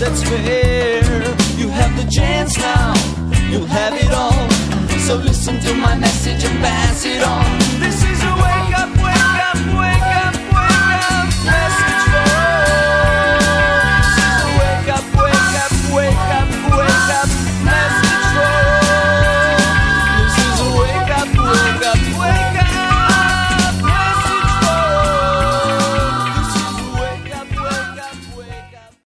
that's fair. You have the chance now, you'll have it all. So listen to my message and pass it on. This